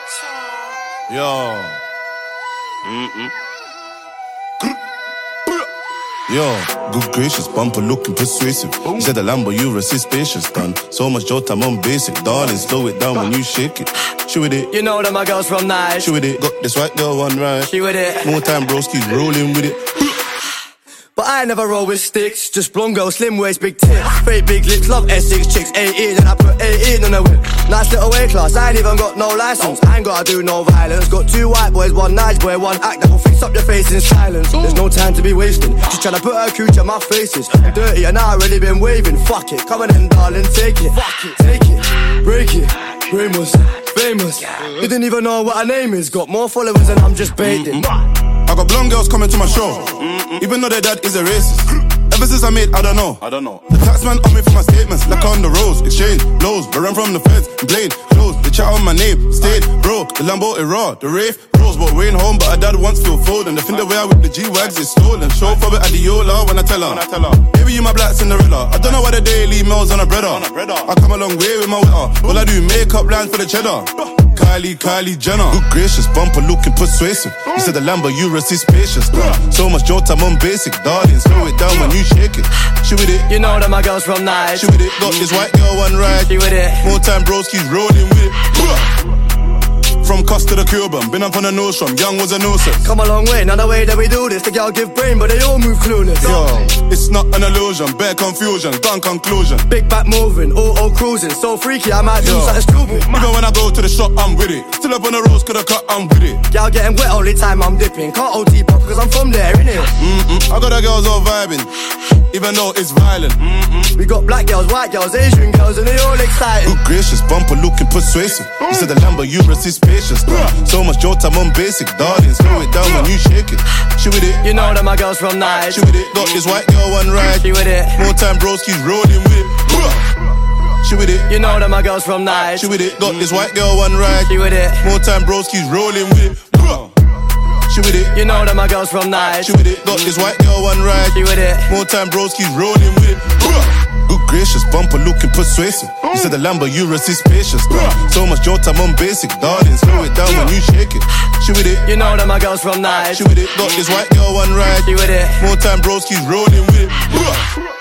Yo. Yo, good gracious, bumper looking persuasive. You said the Lambo, you resist spacious, done. So much Jota, I'm on basic. Darling, slow it down when you shake it. She with it. You know that my girls from night. She with it. Got this white girl one right. She with it. More time, broski's rolling with it. But I never roll with sticks. Just blonde girl, slim waist, big tits. Fake big lips, love Essex chicks. 18 and I put 18 on the whip. Nice little weight class, I ain't even got no license. I ain't gotta do no violence. Got 2 white boys, 1 nice boy, 1 act that will fix up your face in silence. There's no time to be wasting. She's tryna put her cooch on my faces. I'm dirty and I already been waving. Fuck it, come on in darling, take it. Fuck it, take it, break it. Brainless, famous. You didn't even know what her name is. Got more followers than I'm just baiting. I got blonde girls coming to my show, even though their dad is a racist. Ever since I made, I don't know. The taxman on me for my statements, like on the roads, exchange blows, but run from the feds, blade closed. They chat on my name, stayed broke. The Lambo is raw, the rave rose, but we ain't home. But her dad once feel fold, and the thing the way I whip the G-Wags is stolen. Show for it at the Yola when I tell her. Baby, you my black Cinderella. I don't know why the daily mails on a breader. I come a long way with my witter. All I do makeup lines for the cheddar. Kylie Jenner. Good gracious, bumper looking persuasive. You said the Lambo, you resist spacious. So much Jota, I'm on basic. Darling, slow it down when you shake it. She with it. You know that my girls from night. She with it. Got this white girl one right. She with it. More time, broski's rolling with it. From Costa to Cuban, been up on the nose from young was a nuisance. Come a long way, not the way that we do this. The girl give brain, but they all move clueless. Yo, it's not an illusion, bare confusion, done conclusion. Big back moving, auto cruising, so freaky I might do something stupid. Even when I go to the shop, I'm with it. Still up on the roads, coulda cut, I'm with it. Y'all getting wet only time I'm dipping. Can't OT pop because I'm from there, innit? I got the girls all vibing, even though it's violent. We got black girls, white girls, Asian girls, and they all excited. Good gracious, bumper looking persuasive. You said the Lambo, you resist spacious. So much Jota, I'm on basic. Darling, slow it down when you shake it. She with it. You know that my girls from night. She with it. Got this white girl one right. She with it. More time, broski's rolling with it. She with it. You know that my girls from night. She with it. Got this white girl one right. She with it. More time, broski's rolling with it. She with it. You know that my girls from night. She with it. Got this white girl one right. She with it. More time, broski's rolling with it. Good gracious, bumper looking persuasive. You said the Lambo, you resist spacious. So much Jota, I'm on basic. Darling, slow it down when you shake it. She with it. You know that my girls from night. She with it. Got this white girl one right. She with it. More time, broski's rolling with it.